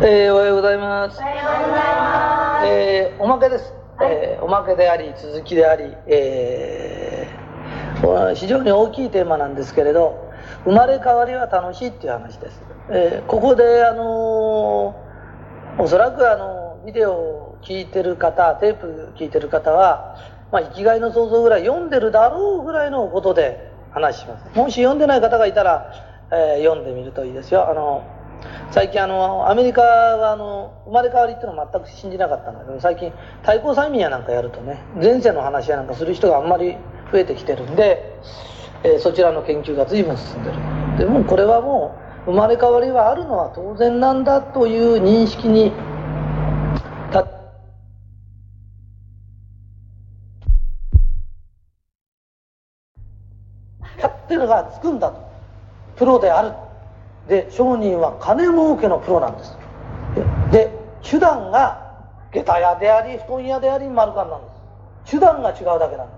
おはようございます。おまけです。おまけであり続きであり、非常に大きいテーマなんですけれど、生まれ変わりは楽しいっていう話です。ここでおそらくビデオを聞いてる方、テープ聞いてる方は、生きがいの創造ぐらい読んでるだろうぐらいのことで話します。もし読んでない方がいたら、読んでみるといいですよ。最近アメリカは生まれ変わりっていうのを全く信じなかったんだけど、最近対抗催眠やなんかやるとね、前世の話やなんかする人があんまり増えてきてるんで、そちらの研究が随分進んでる。でもこれはもう生まれ変わりはあるのは当然なんだという認識にっていうのがつくんだと。プロである。で、商人は金儲けのプロなんです。で、手段が下駄屋であり布団屋であり丸カンなんです。手段が違うだけなんです。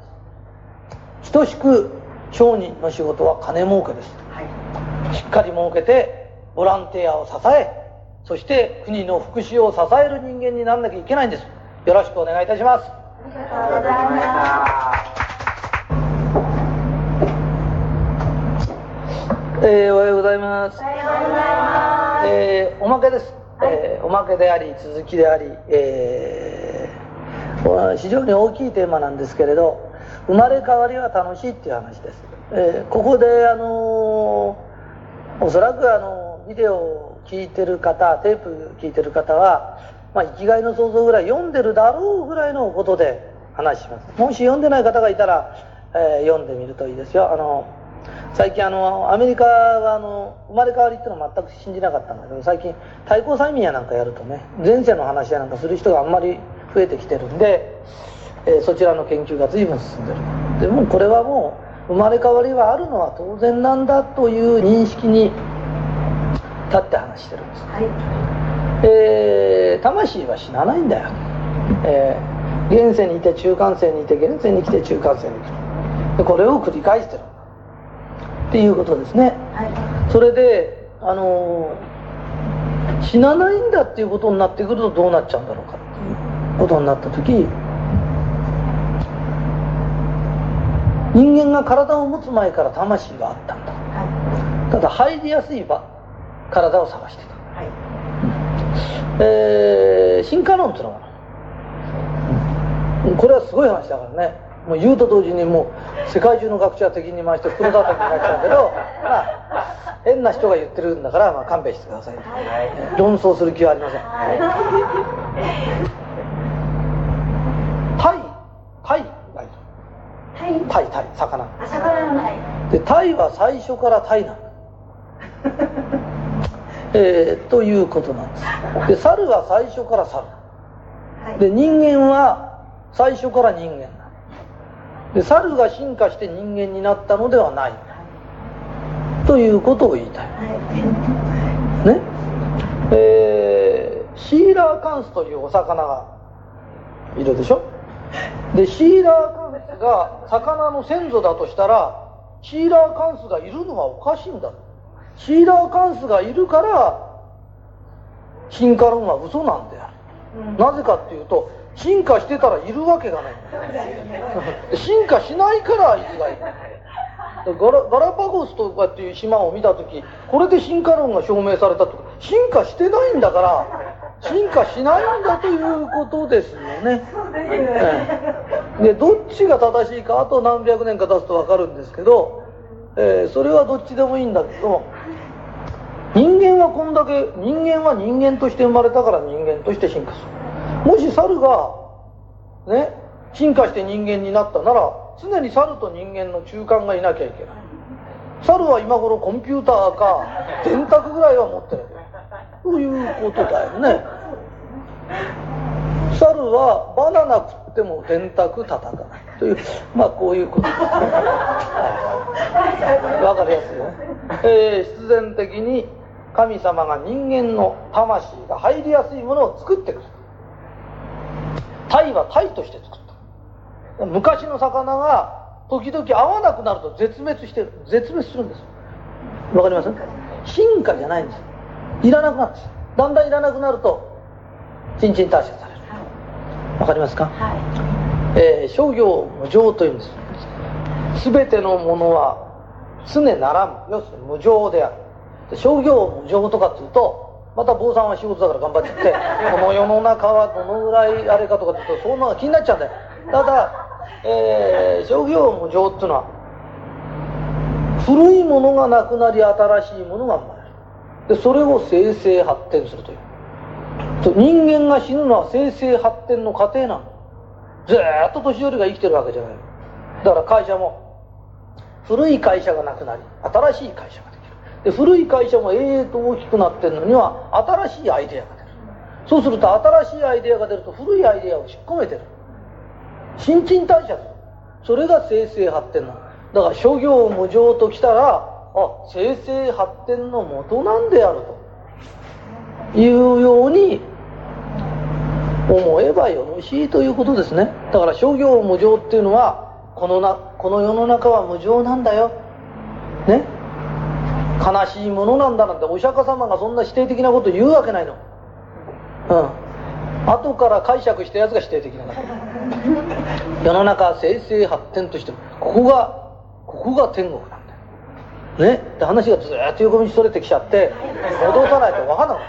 等しく商人の仕事は金儲けです、しっかり儲けてボランティアを支え、そして国の福祉を支える人間にならなきゃいけないんです。よろしくお願いいたします。 ありがとうございました。 おはようございます。おまけです。おまけであり続きであり、非常に大きいテーマなんですけれど、生まれ変わりは楽しいっていう話です。ここでおそらくビデオを聞いてる方、テープ聞いてる方は、生きがいの創造ぐらい読んでるだろうぐらいのことで話します。もし読んでない方がいたら、読んでみるといいですよ。最近アメリカは生まれ変わりっていうのを全く信じなかったんだけど、最近対抗催眠やなんかやるとね、前世の話やなんかする人があんまり増えてきてるんで、そちらの研究が随分進んでる。でもこれはもう生まれ変わりはあるのは当然なんだという認識に立って話してるんです、魂は死なないんだよ。現世にいて中間世にいて、現世に来て中間世に来る。でこれを繰り返してるっていうことですね。それで死なないんだっていうことになってくるとどうなっちゃうんだろうかっていうことになった時、人間が体を持つ前から魂があったんだ、ただ入りやすい体を探してた、進化論っていうのがこれはすごい話だからね、もう言うと同時にもう世界中の学者は敵に回して袋叩きになっちゃうけど、変な人が言ってるんだから、勘弁してください、論争する気はありません。タイがいる。タイ魚で、タイは最初からタイなのということなんです。で、猿は最初から猿で、人間は最初から人間なので、猿が進化して人間になったのではないということを言いたい、ね。シーラーカンスというお魚がいるでしょ。で、シーラーカンスが魚の先祖だとしたら、シーラーカンスがいるのはおかしいんだ。シーラーカンスがいるから進化論は嘘なんである、なぜかっていうと、進化してたらいるわけがない進化しないからいるがいる。ガラパゴスとかっていう島を見た時、これで進化論が証明されたとか、進化してないんだから進化しないんだということですよね。で、どっちが正しいかあと何百年か経つと分かるんですけど、それはどっちでもいいんだけど、人間はこんだけ、人間は人間として生まれたから人間として進化する。もし猿がね、進化して人間になったなら、常に猿と人間の中間がいなきゃいけない。猿は今頃コンピューターか電卓ぐらいは持ってるということだよね。猿はバナナ食っても電卓叩かないという、こういうことですね。わかりやすいよね。必然的に神様が人間の魂が入りやすいものを作ってくる。タイはタイとして作った。昔の魚が時々合わなくなると絶滅するんです。わかります？進化じゃないんです。いらなくなるんです。 だんだんいらなくなると新陳代謝される。わかりますか？諸行無常というんです。全てのものは常ならむ、要するに無常である。諸行無常とかっていうと、また坊さんは仕事だから頑張っちゃってこの世の中はどのぐらいあれかとかって言うと、そんなのが気になっちゃうんだよ。ただ、諸行無常っていうのは古いものがなくなり新しいものが生まれる。でそれを生成発展するという。人間が死ぬのは生成発展の過程なの。ずーっと年寄りが生きてるわけじゃない。だから会社も古い会社がなくなり新しい会社ができる。で古い会社もと大きくなってるのには新しいアイデアが出る。そうすると新しいアイデアが出ると古いアイデアを引っ込めてる。新陳代謝する。それが生成発展なの。だから諸行無常ときたら、生成発展の元なんであるというように思えばよろしいということですね。だから諸行無常っていうのはこの世の中は無常なんだよ、ね、悲しいものなんだなんてお釈迦様がそんな否定的なこと言うわけないの。後から解釈したやつが否定的なだけ。世の中は生成発展としてここが天国なんだよ、ね、で話がずっと横道それてきちゃって戻さないと分かんなくな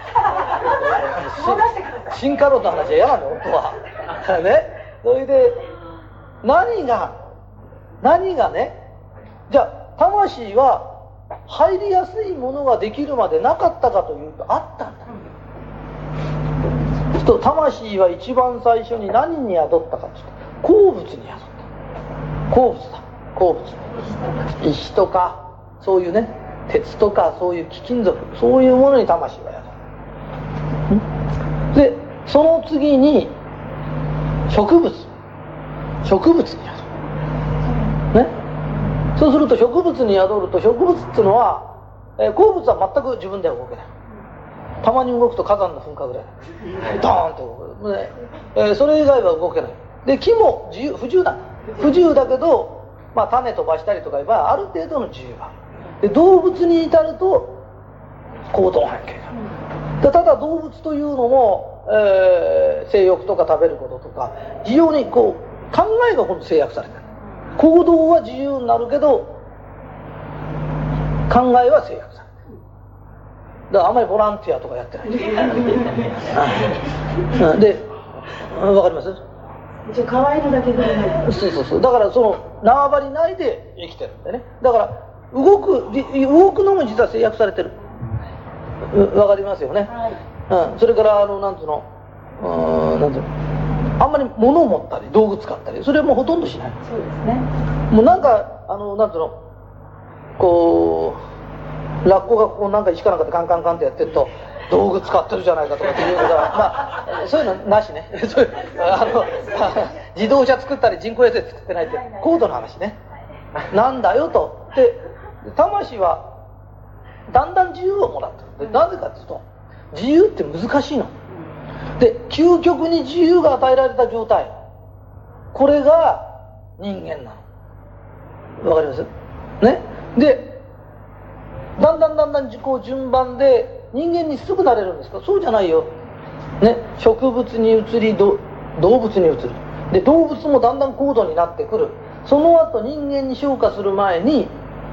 る。進化論の話は嫌なんだよ本当はね。それで何がね、じゃあ魂は入りやすいものができるまでなかったかというとあったんだ。魂は一番最初に何に宿ったかというと鉱物に宿った。鉱物だ。鉱物、石とかそういうね、鉄とかそういう貴金属、そういうものに魂は宿る。でその次に植物に宿るね。そうすると植物に宿ると、植物っていうのは、鉱物は全く自分では動けない。たまに動くと火山の噴火ぐらいドーンと動く、ね、それ以外は動けない。で木も不自由だけど、種飛ばしたりとか言えばある程度の自由がある。で動物に至ると行動半径が。ただ動物というのも、性欲とか食べることとか非常に考えが今度制約されてる。行動は自由になるけど考えは制約されてる。だからあんまりボランティアとかやってないで、わかります？ 一応可愛いのだけでない。 そうだからその縄張り内で生きてるんでね。だから動くのも実は制約されてる。わかりますよね、はい。それからなんつうのあんまり物を持ったり道具使ったりそれはもうほとんどしない。 そうですね。 もうなんかなんつうのラッコがこうなんか石かなんかでカンカンカンってやってると道具使ってるじゃないかとかっていうからそういうのなしね。そういう自動車作ったり人工衛星作ってないって高度な話ねなんだよと。で魂はだんだん自由をもらってる。でなぜかっていうと自由って難しいので、究極に自由が与えられた状態、これが人間なの。わかりますね。でだんだん順番で人間にすぐなれるんですか？そうじゃないよ、ね、植物に移り動物に移る。で動物もだんだん高度になってくる。その後人間に昇華する前に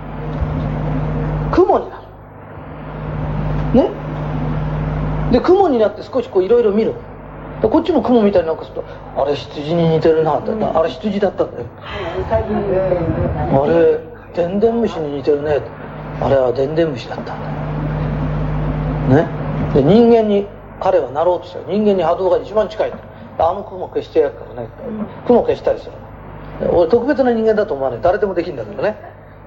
雲になる、ね、で雲になって少しいろいろ見る。こっちも雲みたいになんかするとあれ羊に似てるなって、あれ羊だったんだよ、あれでんでん虫に似てるね、あれはでんでん虫だったんだよ、ね、で人間に彼はなろうとしたら人間に波動が一番近い。あの雲消してやるからね、雲消したりする。俺特別な人間だと思わない。誰でもできるんだけどね、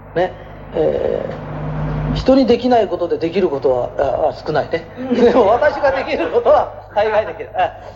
人にできないことでできることは少ないね。でも私ができることは大概できる。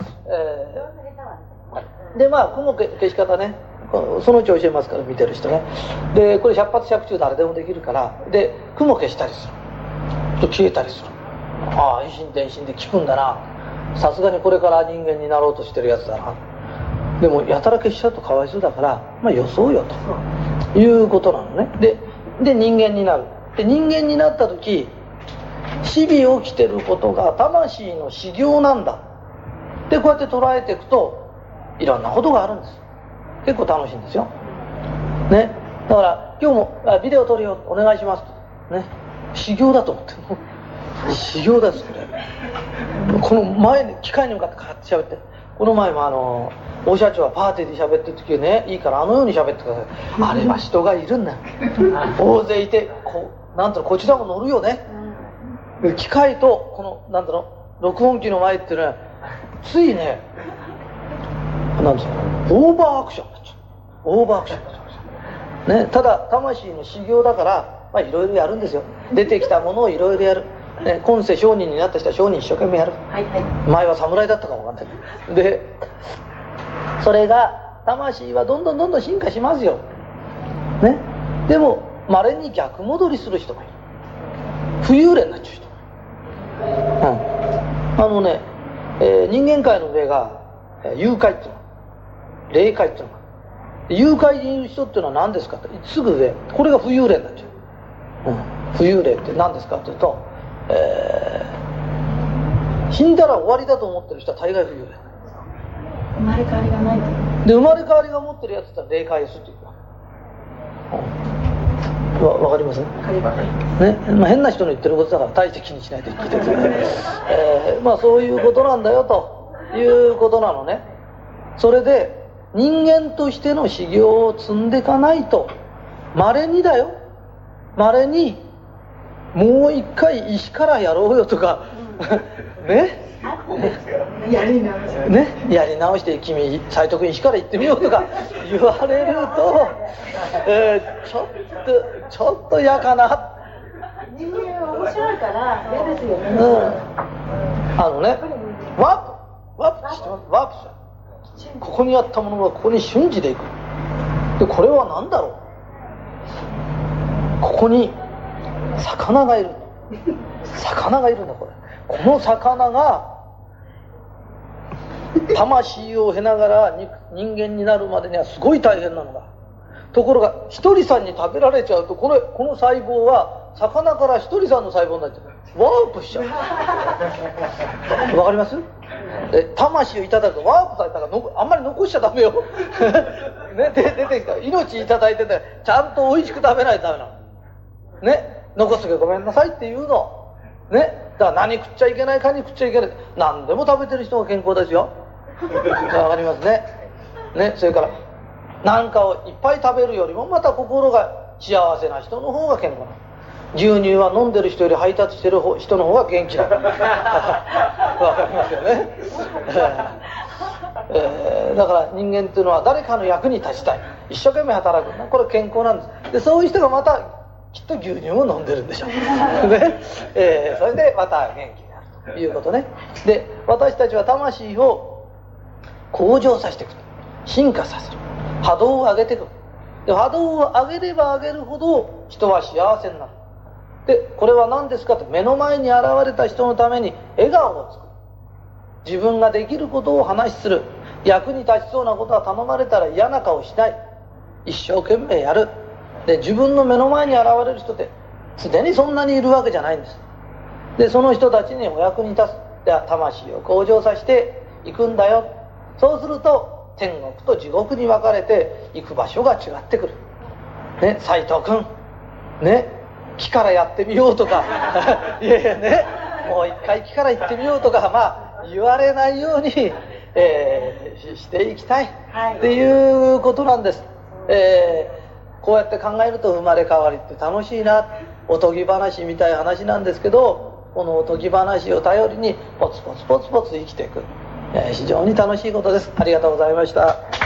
で雲消し方ね、そのうち教えますから見てる人ね。でこれ百発百中誰でもできるから、で雲消したりすると消えたりする。ああ以心伝心で効くんだな、さすがにこれから人間になろうとしてるやつだな。でもやたら消しちゃうとかわいそうだから予想よということなのね。で人間になる。で人間になった時日々起きてることが魂の修行なんだで、こうやって捉えていくといろんなことがあるんです。結構楽しいんですよね。だから今日もビデオ撮るよお願いしますとね、修行だと思ってるの。修行ですこれ。この前に機械に向かってカーッて喋って、この前も大社長はパーティーで喋ってる時ね、いいからあのように喋ってください。あれは人がいるんだよ。大勢いてなんとこちらも乗るよね。機械とこのなんだろう録音機の前っていうのはついね、なんですか、オーバーアクションになっちゃう。オーバーアクションになっちゃうね。ただ魂の修行だからいろいろやるんですよ。出てきたものをいろいろやる、ね、今世商人になった人は商人一生懸命やる、はいはい、前は侍だったかもわかんないで、それが魂はどんどん進化しますよ、ね、でも稀に逆戻りする人がいる。浮遊霊になっちゃう人、人間界の上が幽界っていうの、霊界っていうのが、幽界にいる人っていうのは何ですかってすぐ上、これが浮遊霊になっちゃう、浮遊霊って何ですかっていうと、死んだら終わりだと思ってる人は大概浮遊霊、 生まれ変わりがないで生まれ変わりが持ってるやつって霊界ですっていうか、わかります？ね、変な人の言ってることだから大して気にしないで聞いてください。そういうことなんだよということなのね。それで人間としての修行を積んでいかないと、稀にだよ、稀にもう一回石からやろうよとか、ね、 やり直しね、やり直して君斎藤君石から行ってみようとか言われると、ちょっと嫌かな。 人間は面白いから嫌ですよね。 ワープしてます。ワープした。ここにあったものがここに瞬時でいく。でこれは何だろう。ここに魚がいる。魚がいるんだこれ。この魚が魂を経ながら人間になるまでにはすごい大変なのだ。ところがひとりさんに食べられちゃうとこの細胞は魚からひとりさんの細胞になっちゃう。ワープしちゃう。わかります？魂をいただくとワープされたからあんまり残しちゃダメよ。ね、出てきた命いただいててちゃんと美味しく食べないとダメなの。ね、残すけどごめんなさいっていうの。ね、だから何食っちゃいけないかに食っちゃいけない。何でも食べてる人が健康ですよ。わかりますね。ね、それから何かをいっぱい食べるよりもまた心が幸せな人の方が健康なの。牛乳は飲んでる人より配達してる人の方が元気なの。わかりますよね。だから人間っていうのは誰かの役に立ちたい、一生懸命働く、これ健康なんです。でそういう人がまたきっと牛乳を飲んでるんでしょう。ね、それでまた元気になるということね。で私たちは魂を向上させていく、進化させる、波動を上げていく。で波動を上げれば上げるほど人は幸せになる。でこれは何ですかと、目の前に現れた人のために笑顔を作る、自分ができることを話しする、役に立ちそうなことは頼まれたら嫌な顔しない、一生懸命やる。で自分の目の前に現れる人って常にそんなにいるわけじゃないんです。でその人たちにお役に立つ、で魂を向上させていくんだよ。そうすると天国と地獄に分かれて行く場所が違ってくる。ね、斎藤君ね、木からやってみようとかいやいやね、もう一回木から行ってみようとか、言われないように、していきたいっていうことなんです。こうやって考えると生まれ変わりって楽しいな、おとぎ話みたいな話なんですけど、このおとぎ話を頼りにポツポツポツポツ生きていく、非常に楽しいことです。ありがとうございました。